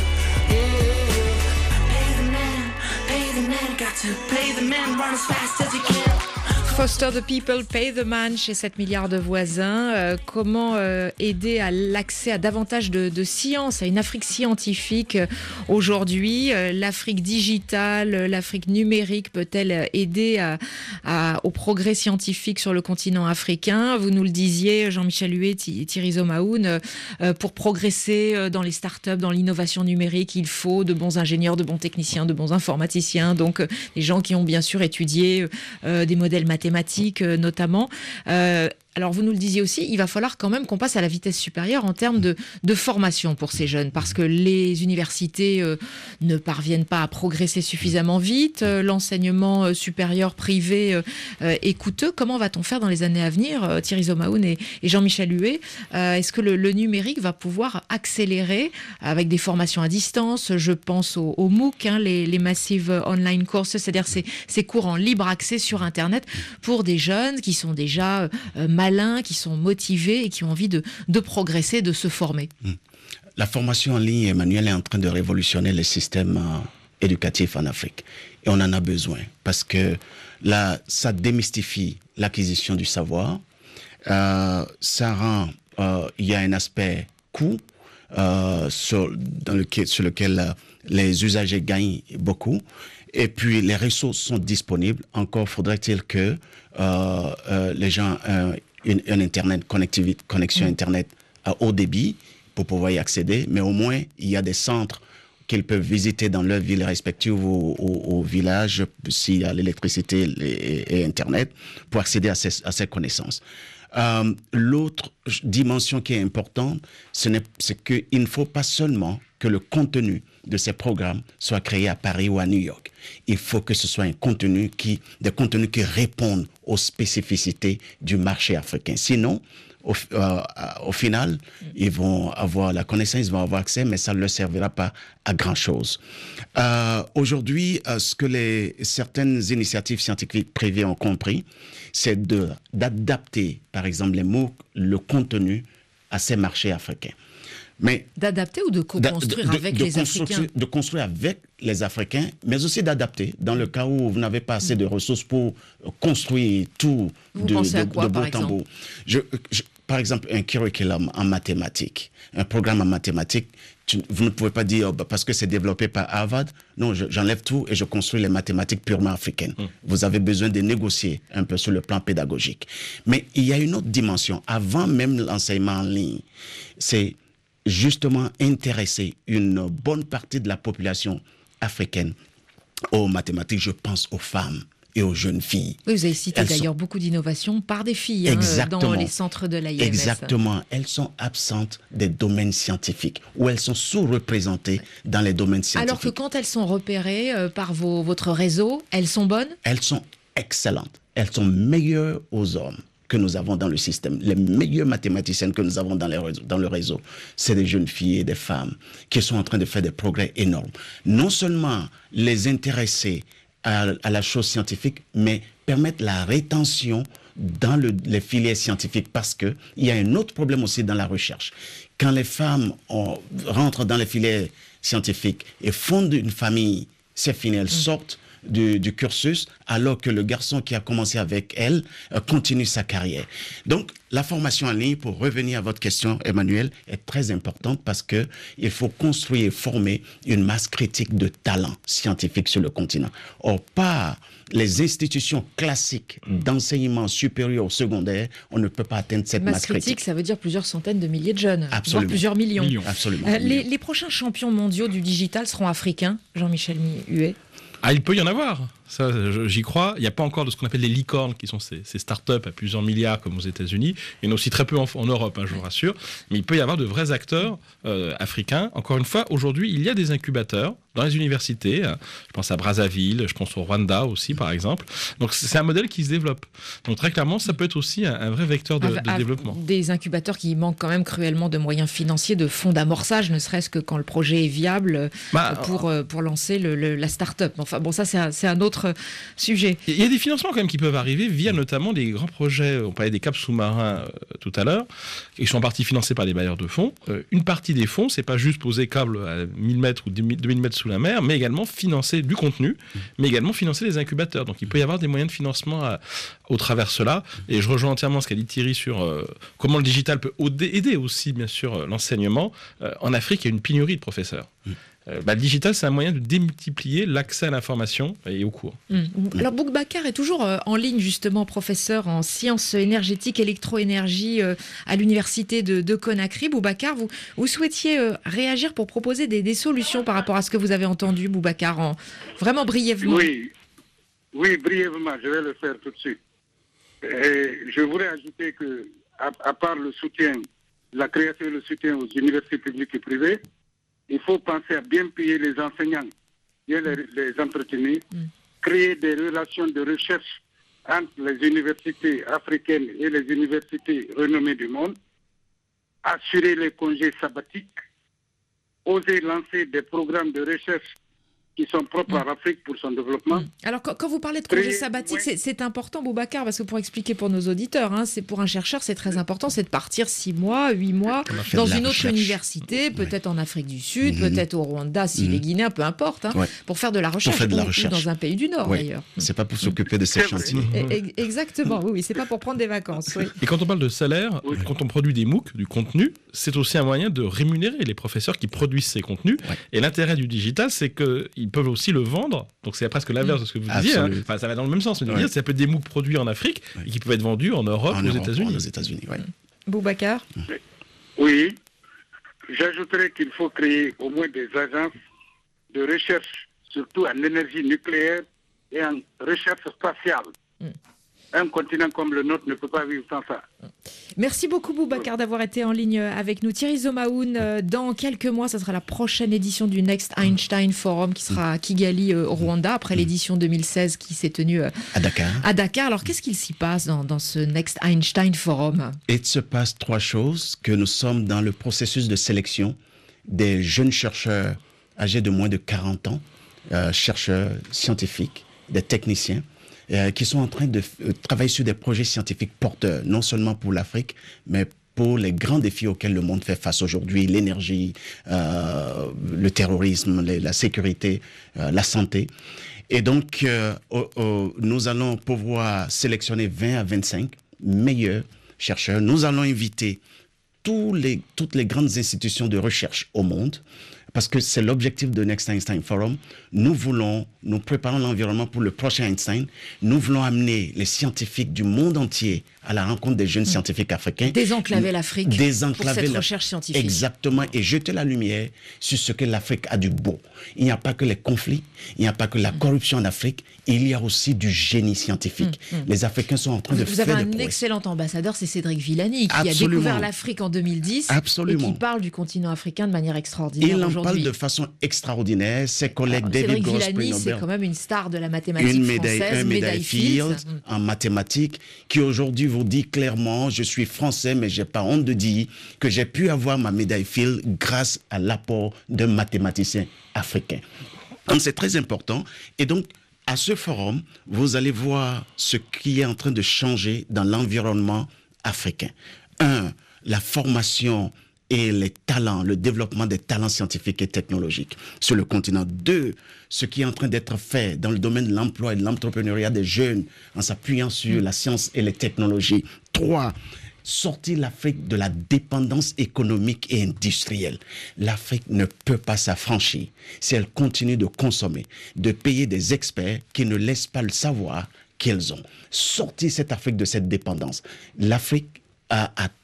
Mm. Pay the man, pay the man, got to pay the man, run as fast as you can. Foster the people, pay the man chez sept milliards de voisins. Euh, comment euh, aider à l'accès à davantage de, de science, à une Afrique scientifique euh, aujourd'hui? euh, L'Afrique digitale, euh, l'Afrique numérique peut-elle aider à, à, au progrès scientifique sur le continent africain? Vous nous le disiez, Jean-Michel Huet et Thierry Zomahoun, euh, pour progresser euh, dans les startups, dans l'innovation numérique, il faut de bons ingénieurs, de bons techniciens, de bons informaticiens, donc euh, des gens qui ont bien sûr étudié euh, des modèles mathématiques mathématiques notamment. Euh, alors vous nous le disiez aussi, il va falloir quand même qu'on passe à la vitesse supérieure en termes de, de formation pour ces jeunes, parce que les universités euh, ne parviennent pas à progresser suffisamment vite, euh, l'enseignement euh, supérieur privé euh, euh, est coûteux. Comment va-t-on faire dans les années à venir, euh, Thierry Zomahoun et, et Jean-Michel Huet? euh, Est-ce que le, le numérique va pouvoir accélérer avec des formations à distance? Je pense aux au MOOC, hein, les, les Massive Online Courses, c'est-à-dire ces, ces cours en libre accès sur Internet pour des jeunes qui sont déjà euh, malins, qui sont motivés et qui ont envie de, de progresser, de se former. La formation en ligne, Emmanuel, est en train de révolutionner le système euh, éducatif en Afrique. Et on en a besoin parce que là, ça démystifie l'acquisition du savoir. Euh, ça rend, euh, il y a un aspect coût euh, sur, dans lequel, sur lequel euh, les usagers gagnent beaucoup. Et puis, les ressources sont disponibles. Encore faudrait-il que euh, euh, les gens aient une, une Internet, connectivité, connexion mmh. Internet à haut débit pour pouvoir y accéder. Mais au moins, il y a des centres qu'ils peuvent visiter dans leur ville respective ou au, au village, s'il y a l'électricité et, et Internet, pour accéder à ces, à ces connaissances. Euh, l'autre dimension qui est importante, ce n'est, c'est qu'il ne faut pas seulement que le contenu de ces programmes soit créé à Paris ou à New York. Il faut que ce soit un contenu qui, des contenus qui répondent aux spécificités du marché africain. Sinon, au, euh, au final, ils vont avoir la connaissance, ils vont avoir accès, mais ça ne leur servira pas à grand-chose. Euh, aujourd'hui, euh, ce que les, certaines initiatives scientifiques privées ont compris, c'est de, d'adapter, par exemple, les MOOC, le contenu à ces marchés africains. Mais d'adapter ou de co-construire de, avec de, de les Africains? De construire avec les Africains, mais aussi d'adapter dans le cas où vous n'avez pas assez de ressources pour construire tout vous de, pensez à de, quoi, de bout en bout. Je, je, par exemple, un curriculum en mathématiques, un programme en mathématiques, tu, vous ne pouvez pas dire oh, bah, parce que c'est développé par Harvard. Non, je, j'enlève tout et je construis les mathématiques purement africaines. Hum. Vous avez besoin de négocier un peu sur le plan pédagogique. Mais il y a une autre dimension. Avant même l'enseignement en ligne, c'est justement intéresser une bonne partie de la population africaine aux mathématiques. Je pense aux femmes et aux jeunes filles. Oui, vous avez cité Elles d'ailleurs sont... beaucoup d'innovations par des filles hein, dans les centres de l'A I M S. Exactement. Elles sont absentes des domaines scientifiques ou elles sont sous-représentées dans les domaines scientifiques. Alors que quand elles sont repérées euh, par vos, votre réseau, elles sont bonnes? Elles sont excellentes. Elles sont meilleures aux hommes que nous avons dans le système. Les meilleures mathématiciennes que nous avons dans, les réseaux, dans le réseau, c'est des jeunes filles et des femmes qui sont en train de faire des progrès énormes. Non seulement les intéresser à, à la chose scientifique, mais permettre la rétention dans le, les filières scientifiques, parce qu'il y a un autre problème aussi dans la recherche. Quand les femmes ont, rentrent dans les filières scientifiques et fondent une famille, c'est fini, elles mmh. sortent Du, du cursus, alors que le garçon qui a commencé avec elle euh, continue sa carrière. Donc, la formation en ligne, pour revenir à votre question, Emmanuel, est très importante parce que il faut construire et former une masse critique de talents scientifiques sur le continent. Or, par les institutions classiques d'enseignement supérieur au secondaire, on ne peut pas atteindre cette masse, masse critique. critique. Ça veut dire plusieurs centaines de milliers de jeunes, Absolument. voire plusieurs millions. millions. Absolument. Euh, les, les prochains champions mondiaux du digital seront africains, Jean-Michel Huet? Ah, il peut y en avoir. Ça, j'y crois. Il n'y a pas encore de ce qu'on appelle les licornes, qui sont ces, ces startups à plusieurs milliards comme aux États-Unis. Il y en a aussi très peu en, en Europe, hein, je vous rassure. Mais il peut y avoir de vrais acteurs euh, africains. Encore une fois, aujourd'hui, il y a des incubateurs dans les universités. Je pense à Brazzaville, je pense au Rwanda aussi, par exemple. Donc c'est un modèle qui se développe. Donc très clairement, ça peut être aussi un, un vrai vecteur de, de développement. Des incubateurs qui manquent quand même cruellement de moyens financiers, de fonds d'amorçage, ne serait-ce que quand le projet est viable bah, pour, euh, pour lancer le, le, la start-up. Enfin bon, ça c'est un, c'est un autre sujet. Il y a des financements quand même qui peuvent arriver via notamment des grands projets. On parlait des câbles sous-marins euh, tout à l'heure, qui sont en partie financés par des bailleurs de fonds. Euh, une partie des fonds, c'est pas juste poser câbles à mille mètres ou deux mille mètres sous la mer, mais également financer du contenu, mais également financer les incubateurs. Donc il peut y avoir des moyens de financement à, au travers de cela. Et je rejoins entièrement ce qu'a dit Thierry sur euh, comment le digital peut aider aussi, bien sûr, l'enseignement. Euh, en Afrique, il y a une pénurie de professeurs. Euh, bah, le digital, c'est un moyen de démultiplier l'accès à l'information et aux cours. Mmh. Alors, Boubacar est toujours euh, en ligne, justement, professeur en sciences énergétiques, électroénergie euh, à l'université de, de Conakry. Boubacar, vous, vous souhaitiez euh, réagir pour proposer des, des solutions par rapport à ce que vous avez entendu, Boubacar, en, vraiment brièvement. Oui, oui, brièvement, je vais le faire tout de suite. Et je voudrais ajouter que, à, à part le soutien, la création et le soutien aux universités publiques et privées, il faut penser à bien payer les enseignants, bien les, les entretenir, mm. créer des relations de recherche entre les universités africaines et les universités renommées du monde, assurer les congés sabbatiques, oser lancer des programmes de recherche qui sont propres à l'Afrique pour son développement. Alors, quand, quand vous parlez de congé sabbatique, oui. c'est important, Boubacar, parce que pour expliquer pour nos auditeurs, hein, c'est pour un chercheur, c'est très important, c'est de partir six mois, huit mois dans une autre université, peut-être ouais. en Afrique du Sud, mmh. peut-être au Rwanda, s'il mmh. est guinéen, peu importe, hein, ouais. pour faire de la recherche, de la ou, recherche. ou dans un pays du Nord, ouais. d'ailleurs. C'est pas pour s'occuper de ces chantiers. Exactement, oui, oui, c'est pas pour prendre des vacances. Oui. Et quand on parle de salaire, oui. quand on produit des MOOC, du contenu, c'est aussi un moyen de rémunérer les professeurs qui produisent ces contenus. Ouais. Et l'intérêt du digital, c'est qu'ils peuvent aussi le vendre. Donc c'est presque l'inverse de ce que vous disiez. Hein. Enfin, ça va dans le même sens. Ouais. Dire, ça peut être des MOOC produits en Afrique ouais. et qui peuvent être vendus en Europe, en aux Europe, États-Unis. Aux États-Unis, ouais. Boubacar. Oui, j'ajouterais qu'il faut créer au moins des agences de recherche, surtout en énergie nucléaire et en recherche spatiale. Mm. Un continent comme le nôtre ne peut pas vivre sans ça. Merci beaucoup Boubacar d'avoir été en ligne avec nous. Thierry Zomaoun, dans quelques mois, ce sera la prochaine édition du Next Einstein Forum qui sera à Kigali au Rwanda, après l'édition deux mille seize qui s'est tenue à Dakar. À Dakar. Alors qu'est-ce qu'il s'y passe dans, dans ce Next Einstein Forum ? Il se passe trois choses, que nous sommes dans le processus de sélection des jeunes chercheurs âgés de moins de quarante ans, euh, chercheurs scientifiques, des techniciens, Euh, qui sont en train de euh, travailler sur des projets scientifiques porteurs, non seulement pour l'Afrique, mais pour les grands défis auxquels le monde fait face aujourd'hui, l'énergie, euh, le terrorisme, les, la sécurité, euh, la santé. Et donc, euh, oh, oh, nous allons pouvoir sélectionner vingt à vingt-cinq meilleurs chercheurs. Nous allons inviter tous les, toutes les grandes institutions de recherche au monde, parce que c'est l'objectif de Next Einstein Forum. Nous voulons, nous préparons l'environnement pour le prochain Einstein. Nous voulons amener les scientifiques du monde entier à la rencontre des jeunes mmh. scientifiques africains. Désenclaver l'Afrique Désenclaver pour cette la... recherche scientifique. Exactement, et jeter la lumière sur ce que l'Afrique a du beau. Il n'y a pas que les conflits, il n'y a pas que la corruption en Afrique, il y a aussi du génie scientifique. Mmh. Les Africains sont en train de Vous faire avez un des prouesses. excellent ambassadeur, c'est Cédric Villani, qui Absolument. a découvert l'Afrique en deux mille dix Absolument. et qui parle du continent africain de manière extraordinaire Il en aujourd'hui. parle de façon extraordinaire. Ses collègues Alors, David Cédric Gross, Villani, c'est quand même une star de la mathématique une médaille, française, un médaille Fields Fields en mathématiques, qui aujourd'hui vous dit clairement, je suis français, mais j'ai pas honte de dire que j'ai pu avoir ma médaille Fields grâce à l'apport d'un mathématicien africain. Donc c'est très important. Et donc, à ce forum, vous allez voir ce qui est en train de changer dans l'environnement africain. Un, la formation et les talents, le développement des talents scientifiques et technologiques sur le continent. Deux, ce qui est en train d'être fait dans le domaine de l'emploi et de l'entrepreneuriat des jeunes en s'appuyant sur la science et les technologies. Trois, sortir l'Afrique de la dépendance économique et industrielle. L'Afrique ne peut pas s'affranchir si elle continue de consommer, de payer des experts qui ne laissent pas le savoir qu'ils ont. Sortir cette Afrique de cette dépendance. L'Afrique a, a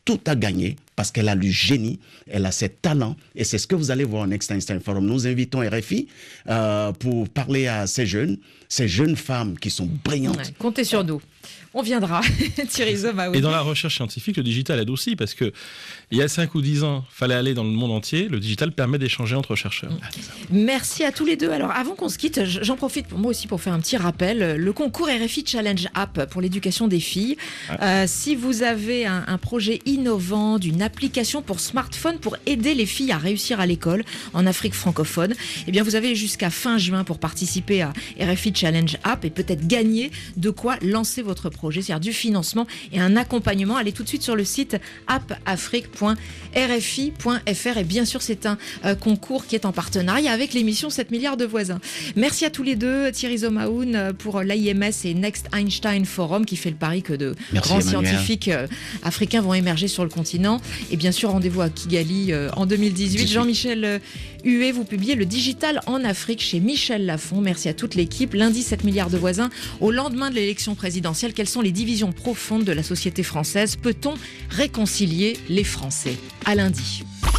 tout à gagner parce qu'elle a du génie, elle a ses talents et c'est ce que vous allez voir au Next Einstein Forum. Nous invitons R F I euh, pour parler à ces jeunes, ces jeunes femmes qui sont brillantes. Ouais, comptez sur nous. On viendra, Thierry Zomahoun. Et dans la recherche scientifique, le digital aide aussi, parce que il y a cinq ou dix ans, il fallait aller dans le monde entier. Le digital permet d'échanger entre chercheurs. Merci à tous les deux. Alors, avant qu'on se quitte, j'en profite pour moi aussi pour faire un petit rappel. Le concours R F I Challenge App pour l'éducation des filles. Euh, si vous avez un, un projet innovant d'une application pour smartphone pour aider les filles à réussir à l'école en Afrique francophone, eh bien, vous avez jusqu'à fin juin pour participer à R F I Challenge App et peut-être gagner de quoi lancer votre projet. projet, c'est-à-dire du financement et un accompagnement. Allez tout de suite sur le site app afrique point r f i point f r et bien sûr c'est un euh, concours qui est en partenariat avec l'émission sept milliards de voisins. Merci à tous les deux, Thierry Zomahoun pour l'A I M S et Next Einstein Forum qui fait le pari que de Merci, grands Emmanuel. scientifiques euh, africains vont émerger sur le continent. Et bien sûr rendez-vous à Kigali euh, en deux mille dix-huit. Jean-Michel euh, Huet, vous publiez le digital en Afrique chez Michel Lafon. Merci à toute l'équipe. Lundi sept milliards de voisins au lendemain de l'élection présidentielle. Quelles sont les divisions profondes de la société française? Peut-on réconcilier les Français? À lundi.